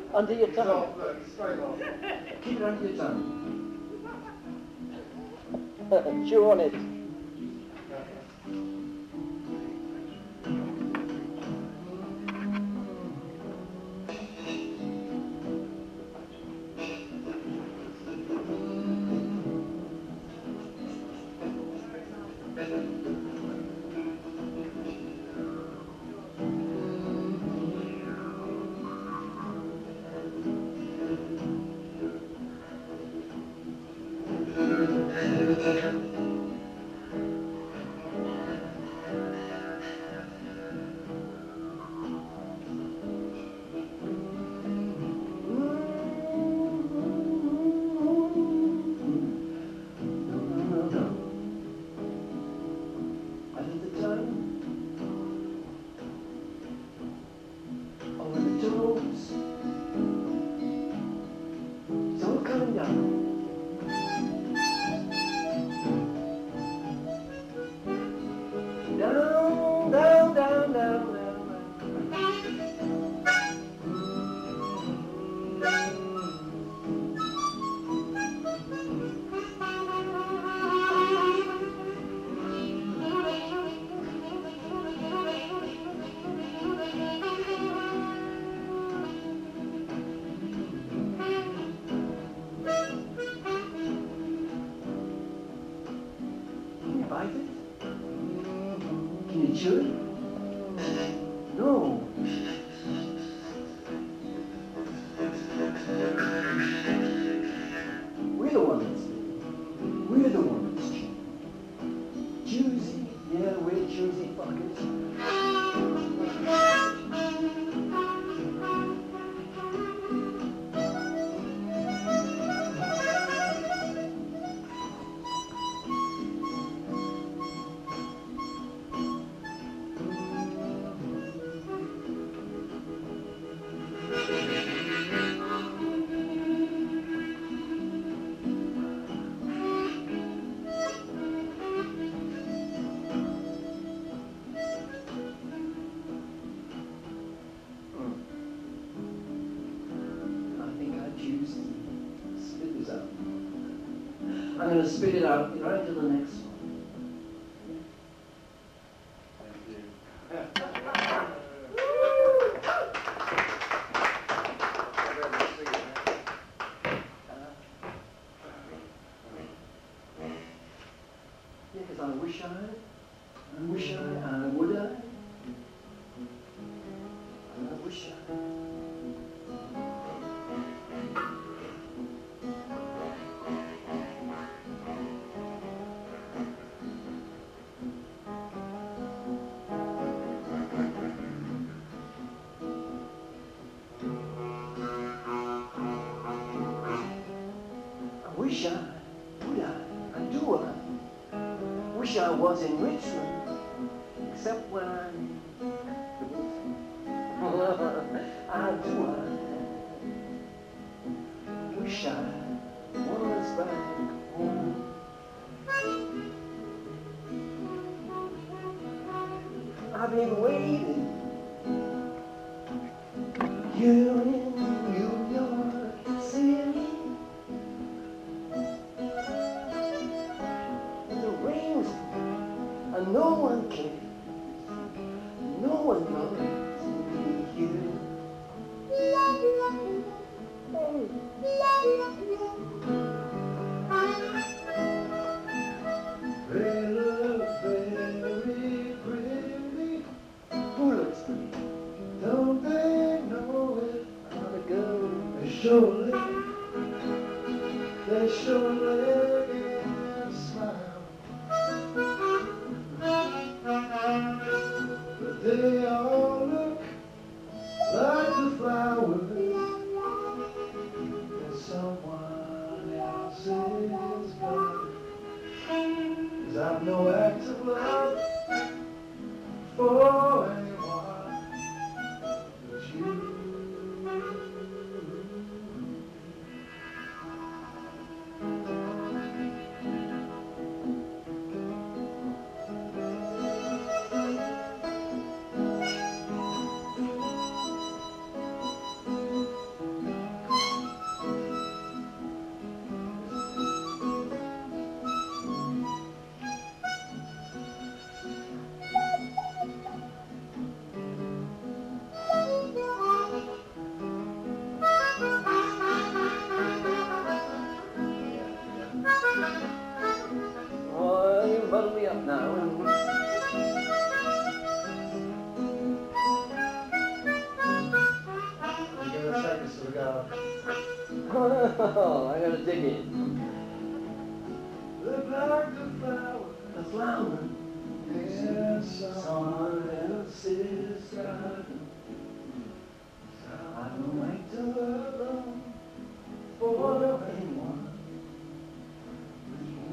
Under your tongue. Straight on. Keep it under your tongue. Chew on it. I'm going to spit it out right to the next one. Thank you. Yeah, because I wish I would I, and I wish I. Wish I, would I, and do I? Wish I was in Richmond, except when I do I. Wish I was back home. I've been waiting here in New York City. And no one cares, no one loves me here. They look very pretty. Who looks pretty? Don't they know it? How to go? They surely can smile. But they all look like the flowers in someone else's garden. 'Cause I've no active love for anyone but you. Oh, I gotta dig in. Look like the flower in someone else's garden. I don't like to love for anyone but you.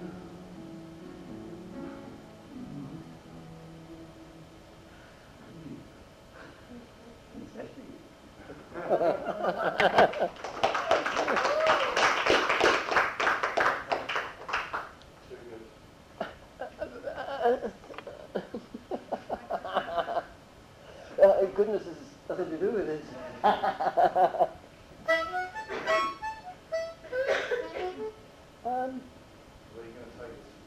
Goodness has nothing to do with it. Where are you going to take us?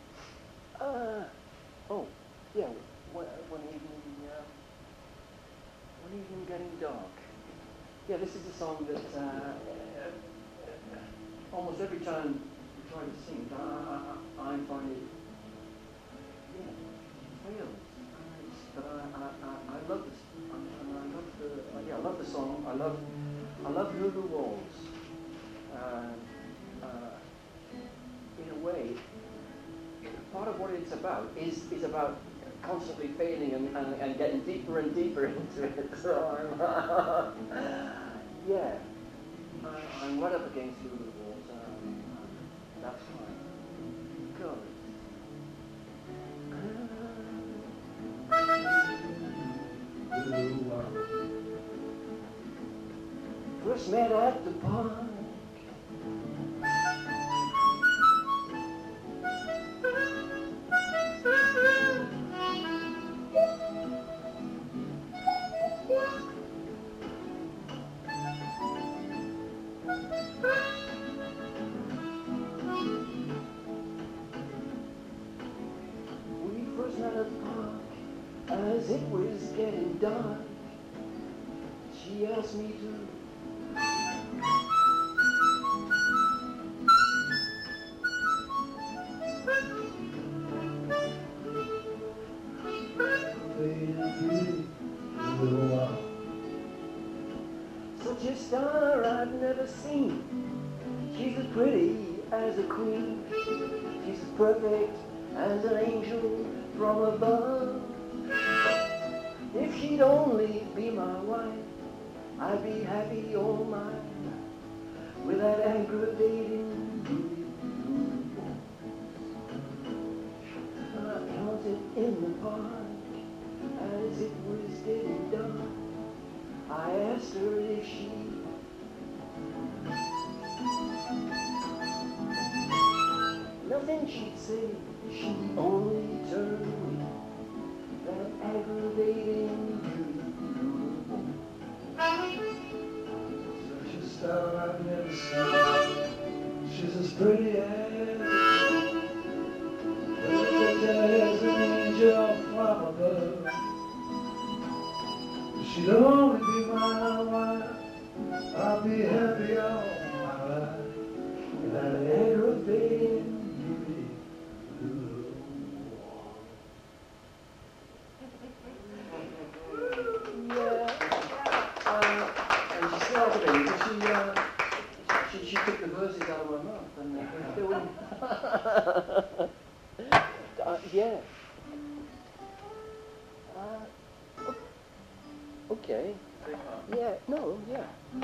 Oh, yeah, one evening getting dark. Yeah, this is a song that almost every time we try to sing it, I find it, yeah, fails. But I love this. I love the song. I love Lulu Walls. In a way, part of what it's about is about constantly fading and getting deeper and deeper into it. So yeah, I'm right up against Lulu Walls. That's fine. Good. First met at the park. We first met at the park as it was getting dark. She asked me to such a star I've never seen. She's as pretty as a queen. She's as perfect as an angel from above. If she'd only be my wife, I'd be happy all mine with that aggravating beauty. I counted in the park as it was getting dark. I asked her if she nothing she'd say, she only turned me that aggravating beauty. Such a star I've never seen. She's as pretty as an angel from above. If she'd only be my wife, I'd be happy all my life with that aggravating beauty. She took the verses out of my mouth and doing. Yeah. Okay. Yeah. No. Yeah.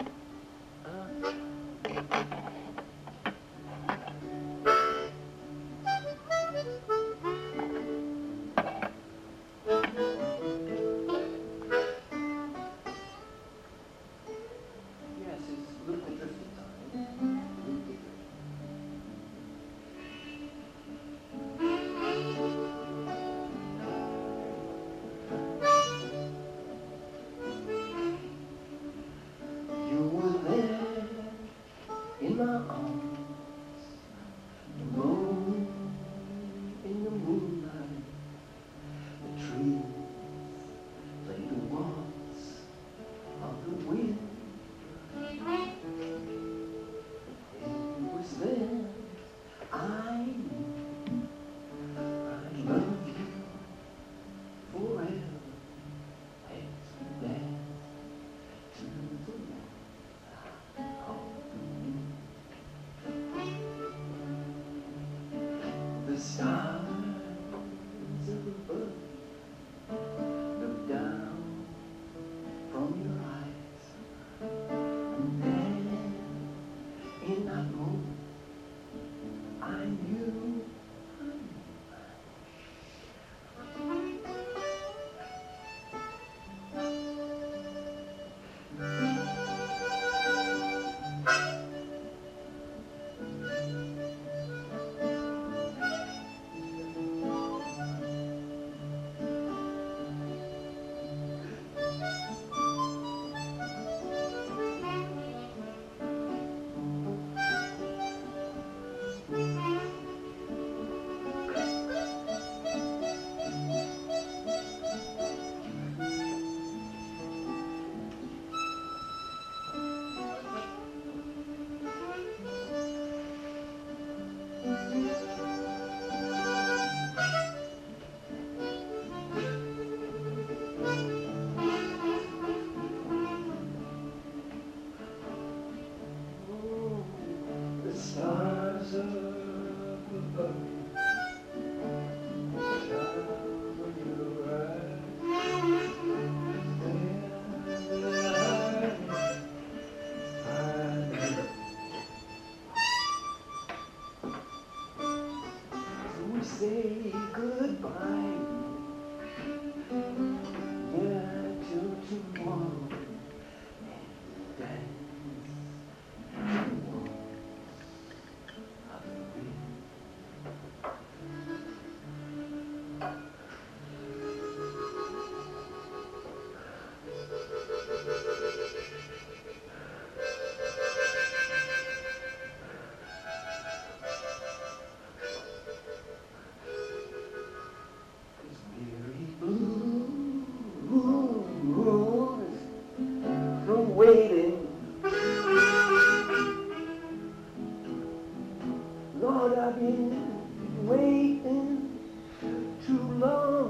Yes, it's Luther Drifting time. You were there in my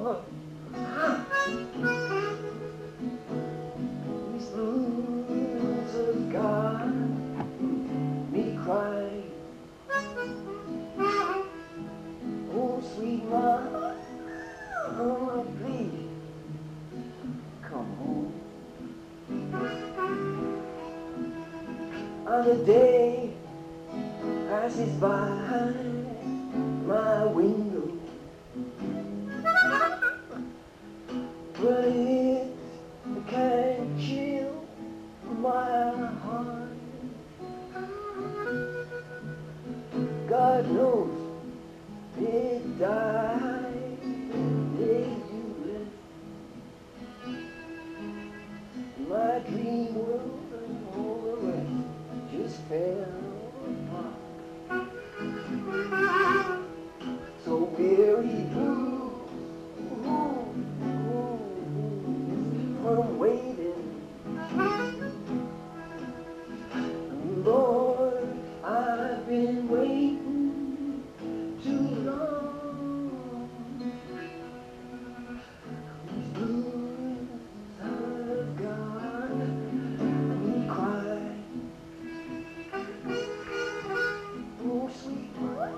These blues have got me crying. Oh, sweet mama, please come home. And the day passes by my window, but it can't chill my heart. God knows it died the day you left. My dream world and all the rest just fell apart. So weary blues from waiting. Lord, I've been waiting too long. These blues have got me crying. Oh, sweet mama,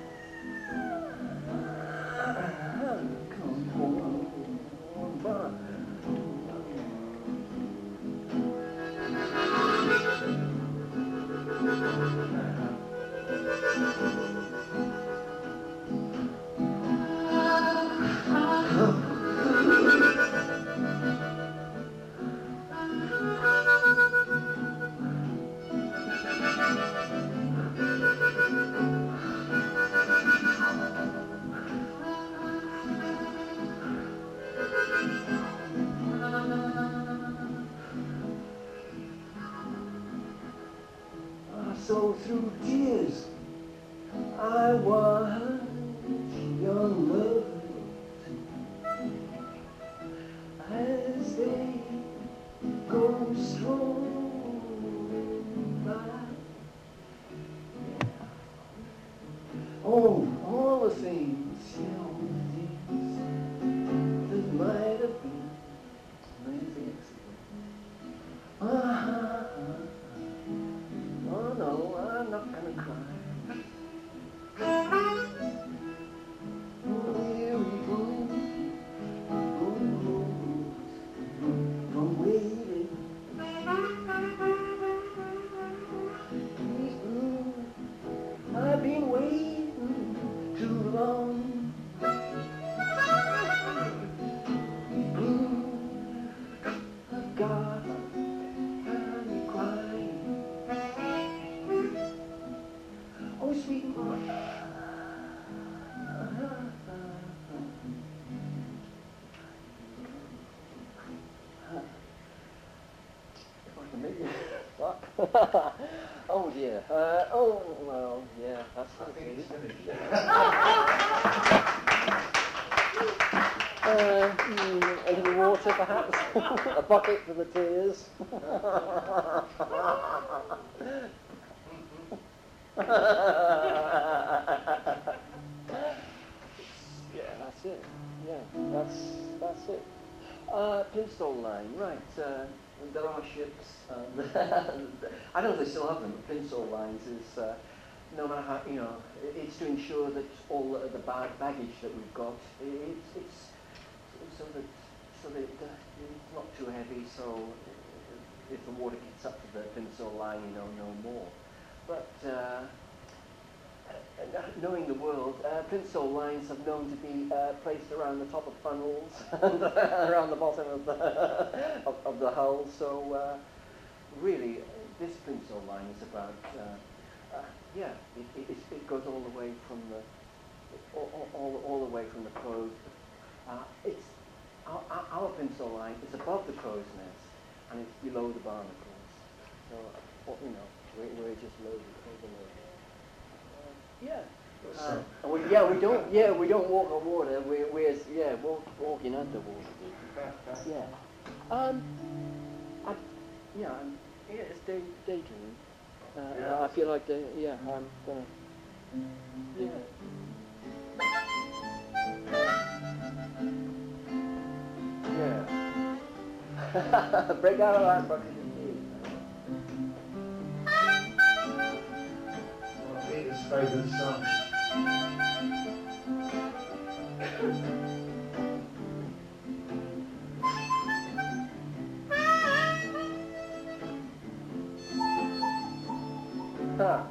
come home. So through tears I watch young lovers as they go strolling by. Oh, all the things, yeah, all the things that might have been, oh no, I'm not gonna cry. Weary blues from waiting. These blues, I've been waiting too long. These blues, I've got me crying. Oh, sweet mama. Oh dear. Oh well, yeah. That's I think it's finished. A little water, perhaps. A bucket for the tears. Yeah, that's it. Yeah, that's it. Plimsoll Line, right. There are ships. I don't know if they still have them. But Plimsoll Lines is no matter how, you know, it's to ensure that all the baggage that we've got, it's so that it's not too heavy. So if the water gets up to the Plimsoll Line, you know, no more. But knowing the world, Plimsoll lines have known to be placed around the top of funnels and around the bottom of the hull. So really, this Plimsoll line is about it goes all the way from the all the way from the crow's. It's our Plimsoll line is above the crow's nest and it's below the barnacles. So you know, we're just loaded overloaded. We don't walk on water. We're walking underwater. It's daydreaming. I feel like I'm gonna. Yeah. Break out of our bucket of One of Peter's favourite songs. Huh.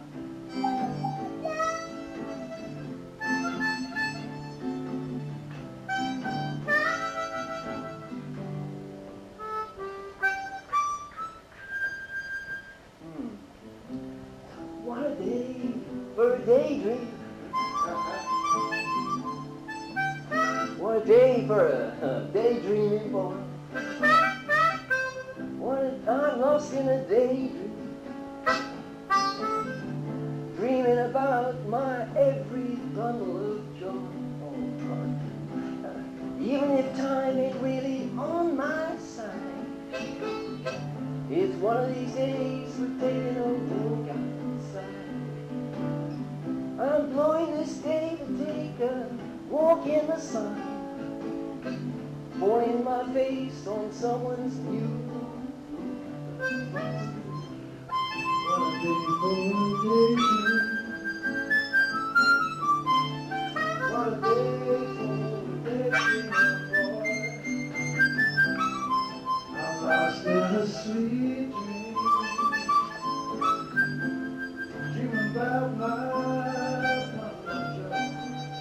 What a day for a daydream. What a day for a daydreaming boy. I'm lost in a daydream, dreaming about my every bundle of joy. Oh God. Even if time ain't really on my side, it's one of these days we're taking a walk outside. I'm blowing this day to take a walk in the sun, pouring my face on someone's new. What a day for a daydream. What a day for a daydream, boy. I'm lost in a sweet dream, dreaming about my joy.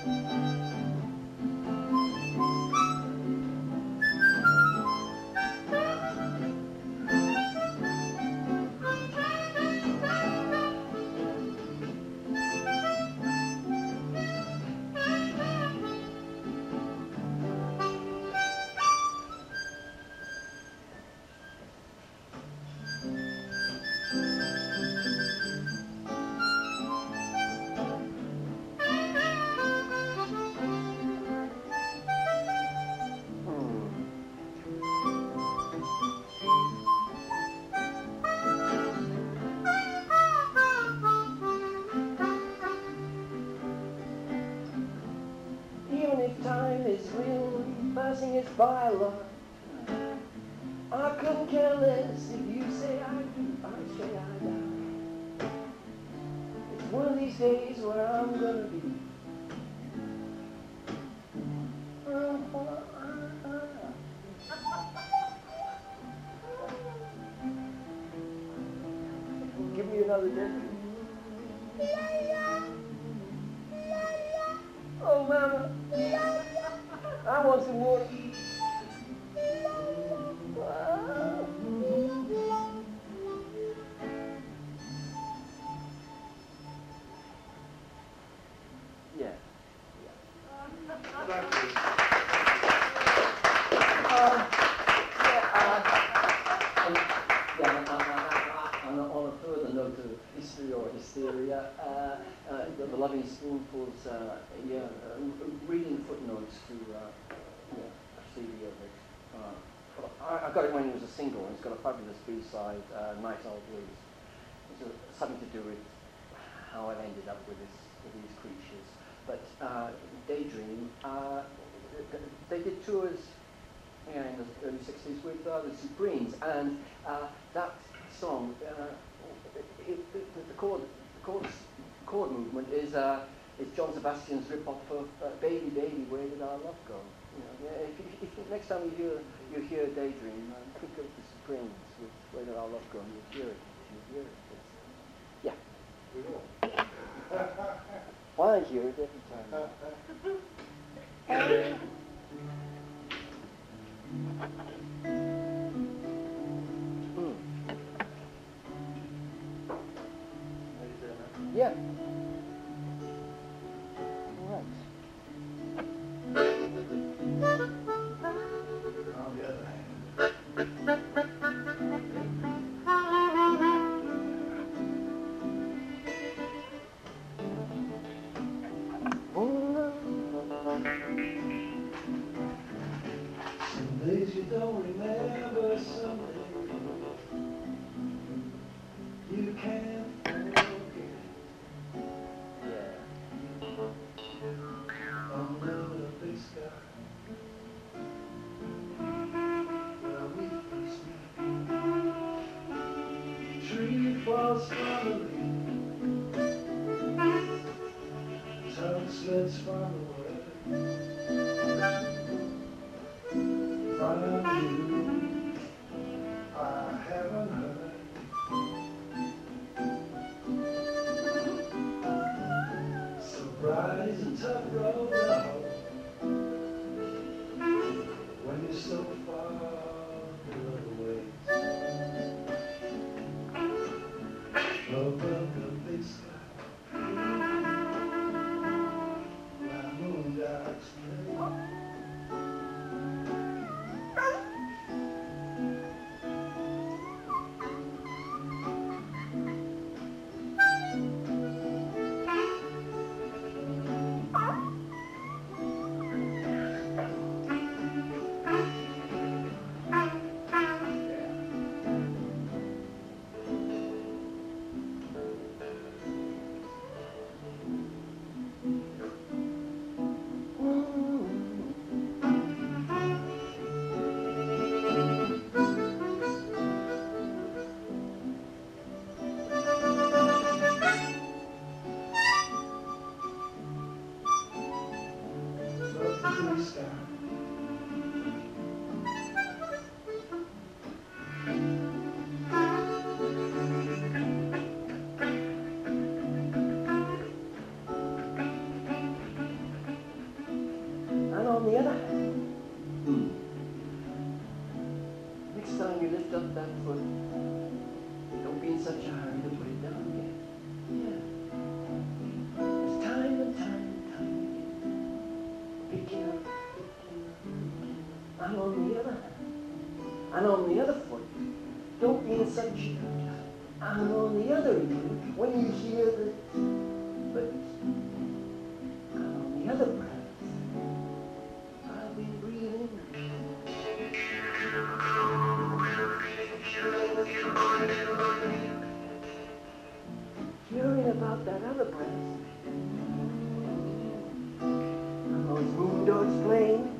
Even if time is really passing us by a lot, I couldn't care less if you say I do, I say I die. It's one of these days where I'm gonna be. Give me another day. Oh, Mama, I want some water. Yeah. On a further note of history or hysteria, the Loving Spoonfuls, reading footnotes to a CD of it. I got it when it was a single, and it's got a fabulous B-side, Night Owl Blues. It's something to do with how I ended up with these creatures. But Daydream, they did tours in the early 60s with the Supremes, and that song, the chord movement is John Sebastian's rip-off of "Baby, Baby, Where Did Our Love Go?" You know, if next time you hear Daydream, think of the Supremes with "Where Did Our Love Go?" and you'll hear it. Yeah. Well, I hear it every time. Yeah. All right. On the other hand. Some days you don't remember, some days you can't forget. Yeah. Under the big sky, where we face from you I haven't heard. Sobriety is a tough road to hoe when you're so far away. Above the big sky, my moon dogs play. And on the other hand, next time you lift up that foot, don't be in such a hurry to put it down again. Yeah. It's time and time and time again. Pick it up, and on the other hand, and on the other foot, don't be in such a hurry. And on the other ear, when you hear the but and on the other breath, I've been breathing. Hearing about that other breath. And those moon dogs playing.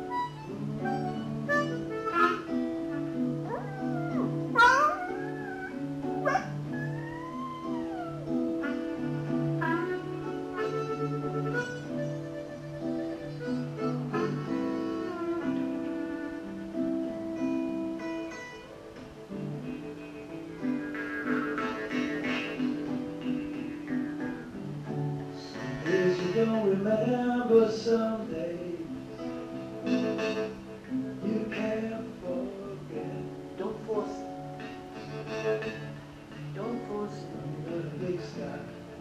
Days you don't remember, some days you can't forget. Don't force it. Don't force it. The big sky.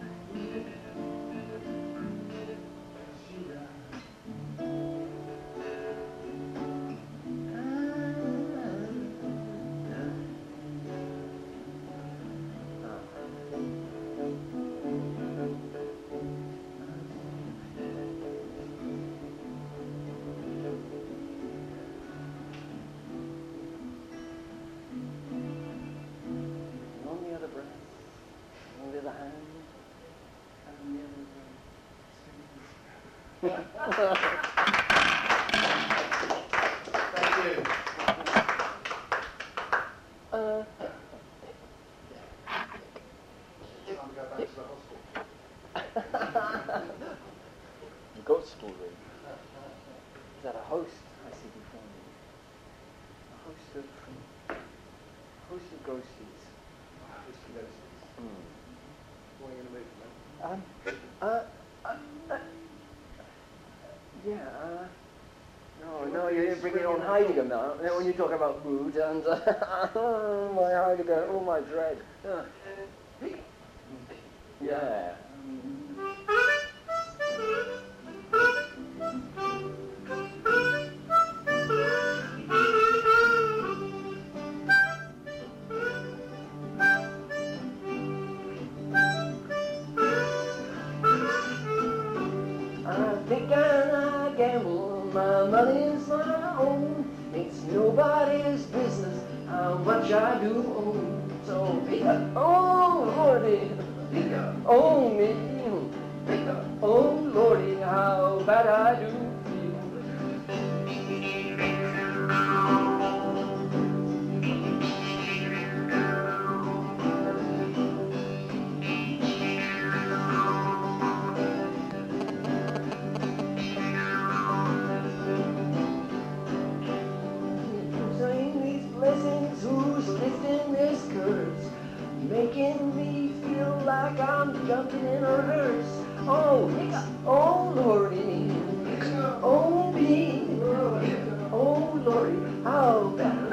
She died. On the other breath, on the other hand, and the other breath. Thank you. Time to go back to the hospital. Goat school room. Is that a host I see before me? A host of ghosties. Whiskey Ghosties. Mm. What are you going to move from Yeah, no, you didn't bring it on Heidegger now. Now when you talk about mood and my Heidegger, oh my dread. Yeah. I think I gamble, my money's my own. It's nobody's business how much I do own. So pick up, oh Lordy, pick up, oh me, pick up, oh Lordy, how bad I do making me feel like I'm jumping in a hearse. Oh, oh Lordy, oh me, oh Lordy, how bad.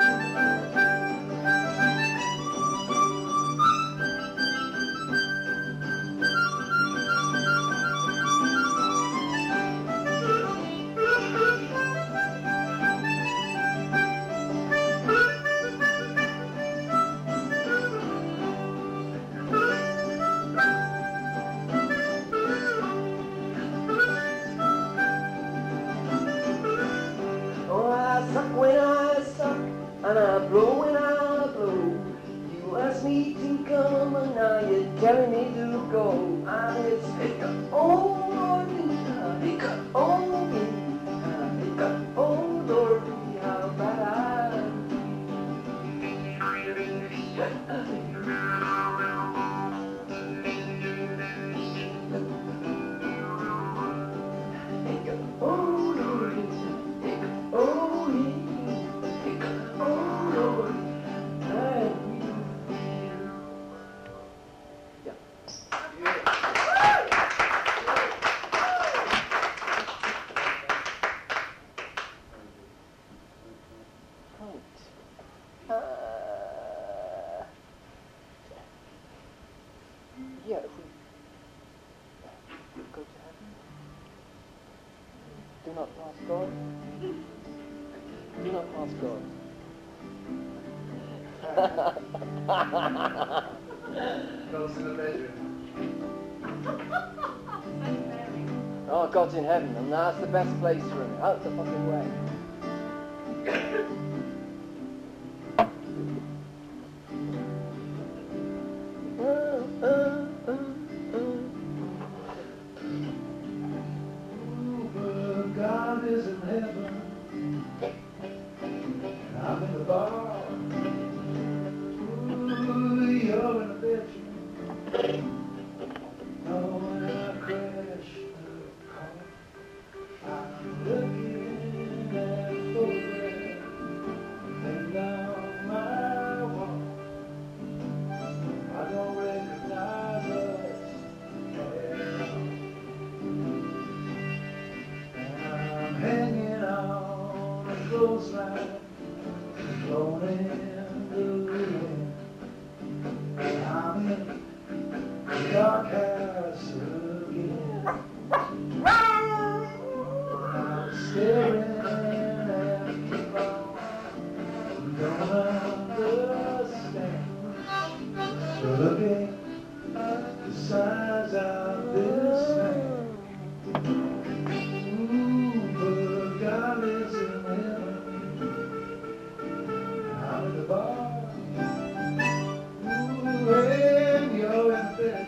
When I suck, and I blow when I blow. You asked me to come, and now you're telling me to go. And it's oh Lordy, oh me, oh Lordy, how bad I oh Lordy, oh me. Yeah, if we go to heaven, do not pass God. Do not pass God. God's in the bedroom. Oh, God's in heaven, and that's the best place for him. Out the fucking way. God is in heaven, and I'm in the bar. Ooh, you're in the bedroom. Oh, when I crash the car, I'm looking at a photograph, and down my wall, I don't recognize us at all. Hanging on a clothesline, blowing in the wind. I'm in the dark house again. I'm staring at people who don't understand. Looking at the size of this man. God is in heaven, I'm in the bar. Ooh, and you're in bed.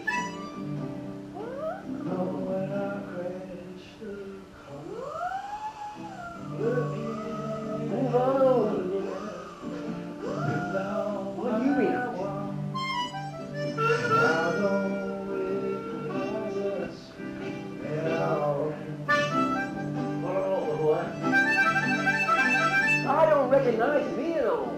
Oh, when I crash the car, looking at What do you mean? I don't recognize us at all. I don't recognize me at all.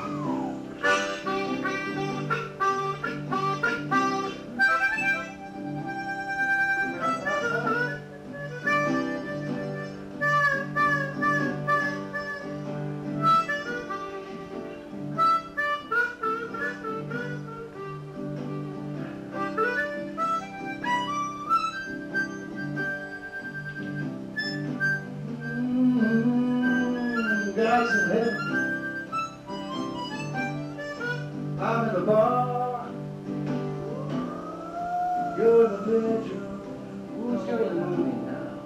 God's in heaven, I'm in the bar, you're in the bedroom. Who's doing the movie now?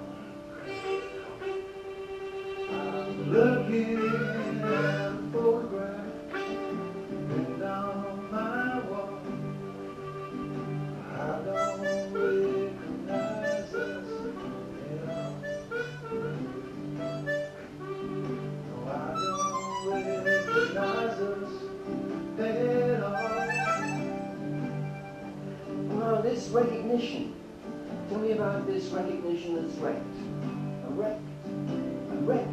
I'm looking at a photograph pinned on my wall. I don't recognize us at all. No, I don't recognize us at all. Well, this recognition. Tell me about this recognition that's wrecked. A wrecked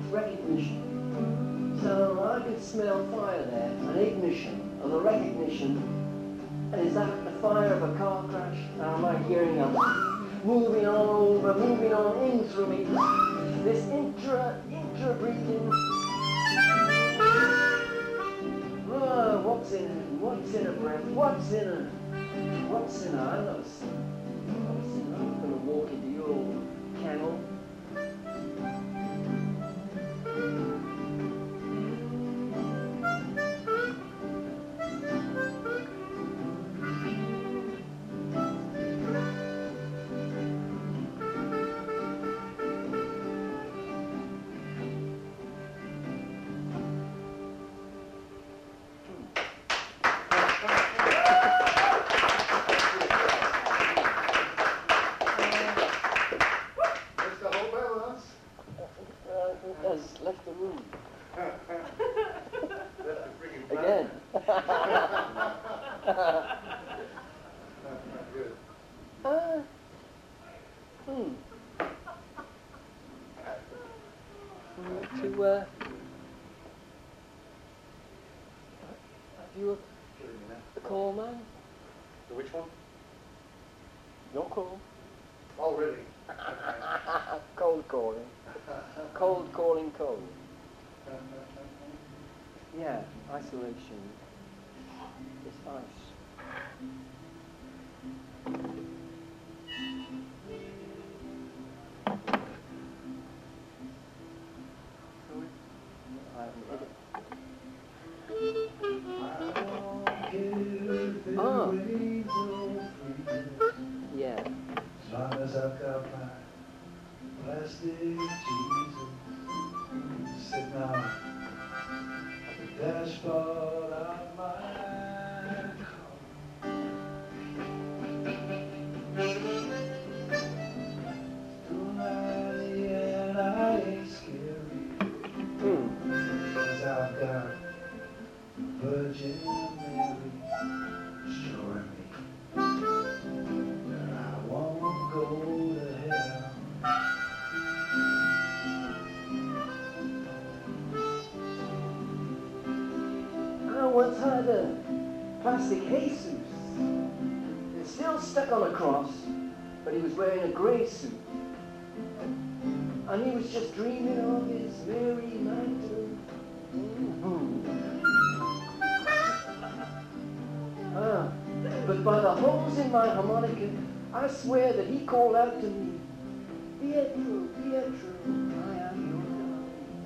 recognition. So I could smell fire there, an ignition of a recognition Is that the fire of a car crash? Or am I hearing a moving on over, moving on in through me? This intra-breathing. Oh, what's in it? What's in a breath? What's in a? What's in a? I'm not a sinner. I'm not a sinner. I'm not going to walk into your kennel. Has left the room. Again. Good. Have you a call, man? The which one? Your call. Oh, really? Cold calling. Cold calling cold. Yeah, isolation is nice. Yeah. As long as I've got my plastic Jesus sitting on the dashboard of my car. Tonight, and I ain't scary, 'cause I've got Virgin Mary assuring me that I won't go to hell. I once had a plastic Jesus. It's still stuck on a cross, but he was wearing a grey suit. And he was just dreaming of his Mary Magdalene. But by the holes in my harmonica, I swear that he called out to me, Pietro, Pietro, I am your darling.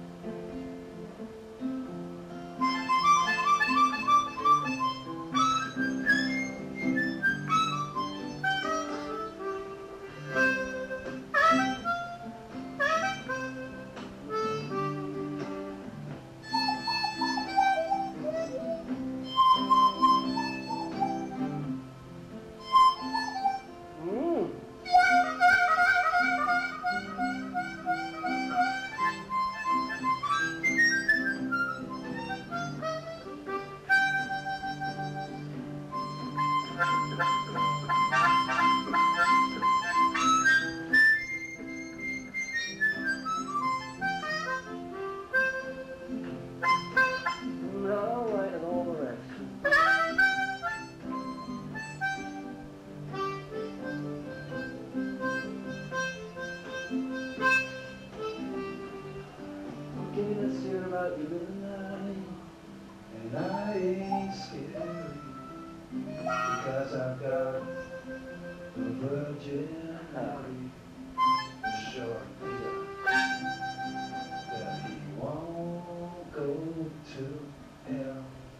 About you in the night, And I ain't scary, because I've got the Virgin Mary assuring me that he won't go to hell.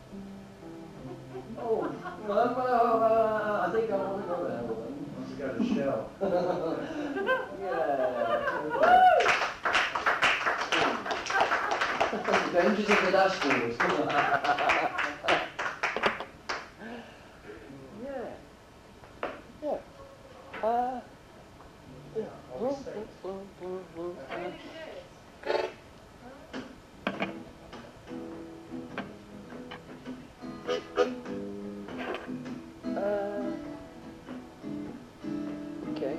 oh, well, I think I want to go that one. Once he got a shell. Yeah. Adventures of the Dashboards. Yeah. Yeah. Yeah. Okay.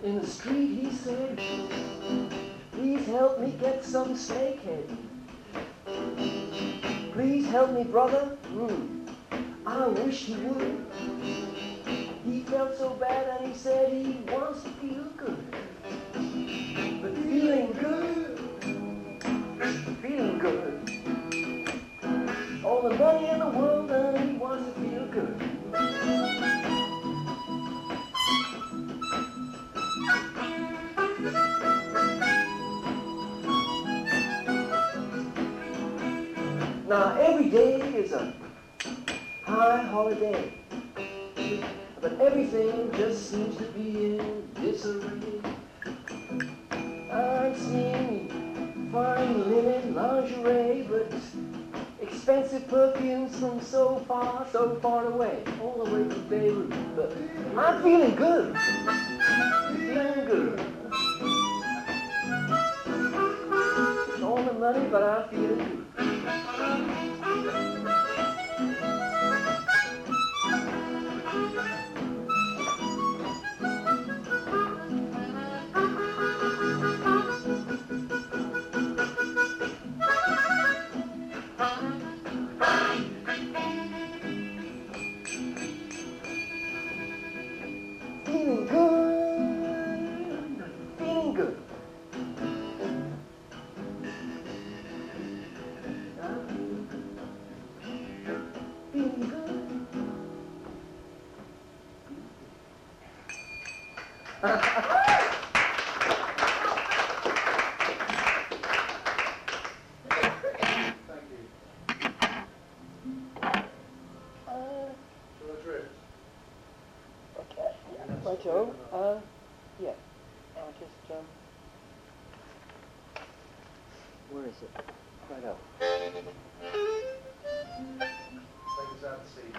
In the street he said, please help me get some snakehead. Please help me, brother. I wish he would. He felt so bad and he said he wants to feel good. But feeling good. All the money in the world and he wants to feel good. Now every day is a high holiday, but everything just seems to be in disarray. I'm seeing fine linen lingerie, but expensive perfumes from so far away, all the way from Beirut. But I'm feeling good. Feeling good. All the money, but I'm feeling good. Feeling good. Feeling good. Righto. Yeah. I'll just, where is it? Righto. Take us out to sea.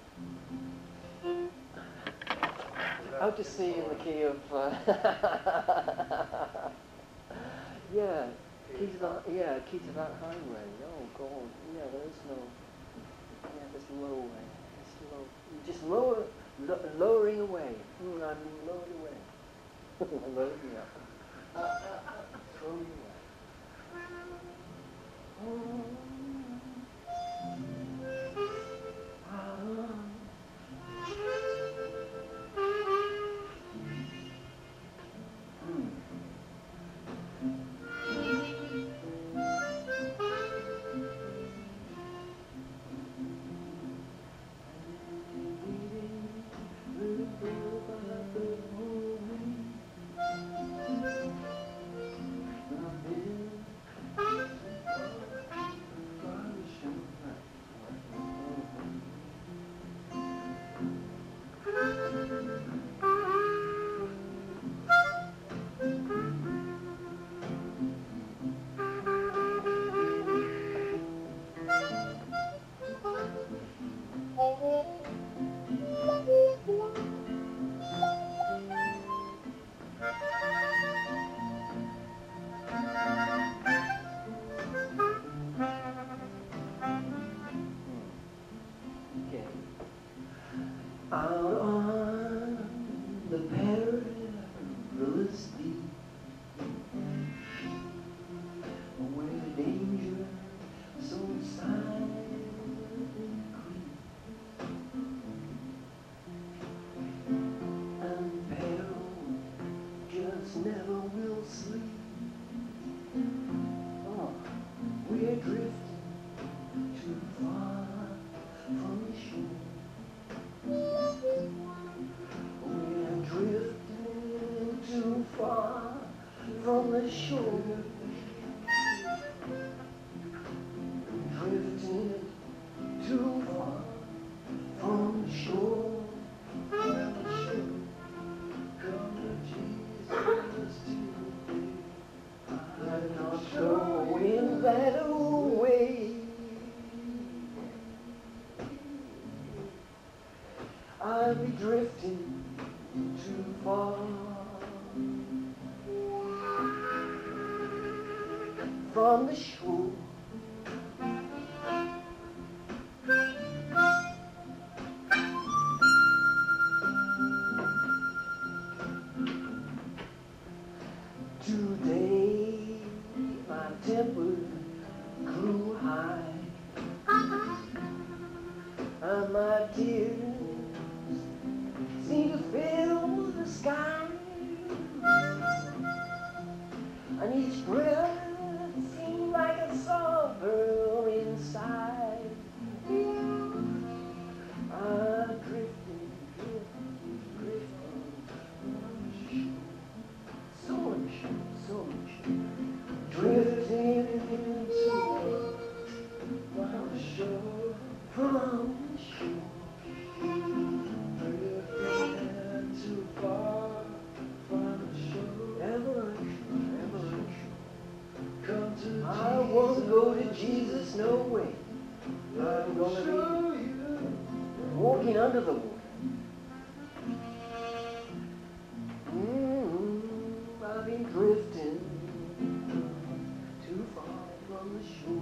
Out to sea in the key of, yeah, keys of that highway. Oh God, yeah, there's low way. It's low. Just lowering away. I'm lowered away. Loading up. Throwing away. Out on the perilous deep, where danger so silently creeps, and peril just never will sleep. Oh, we're drifting too far from the shore. We're drifting too far from the shore. Drifting too far from the shore. Come to Jesus today. I'm not going that way. I'll be drifting too far from the shore. Today my temper grew high, and my tears seemed to fill the sky, and each breath seemed like a song inside. I drifted, so much, drifting from the shore, drifting too far from the shore. Ever unsure. I won't go to Jesus, no way. I'm gonna be walking under the water. I've been drifting too far from the shore.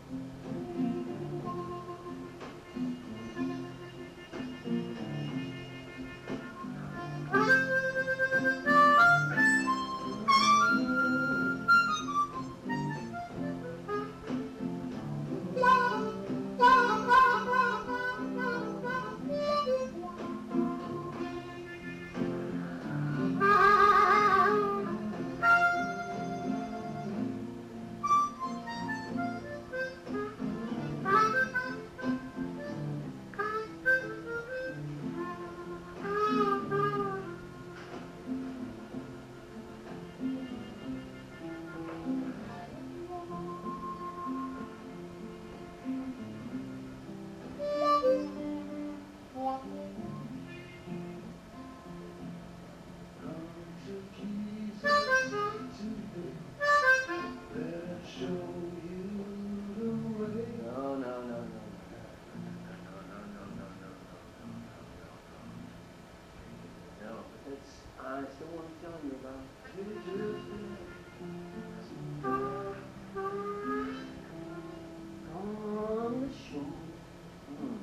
I still want to tell you about on the shore.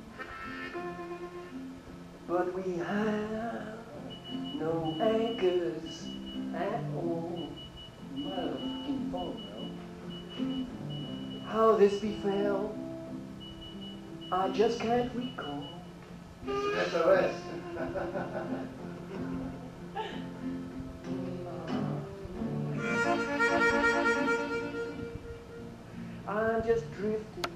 But we have no anchors at all. My fucking phone now. How this befell, I just can't recall. SOS. I'm just drifting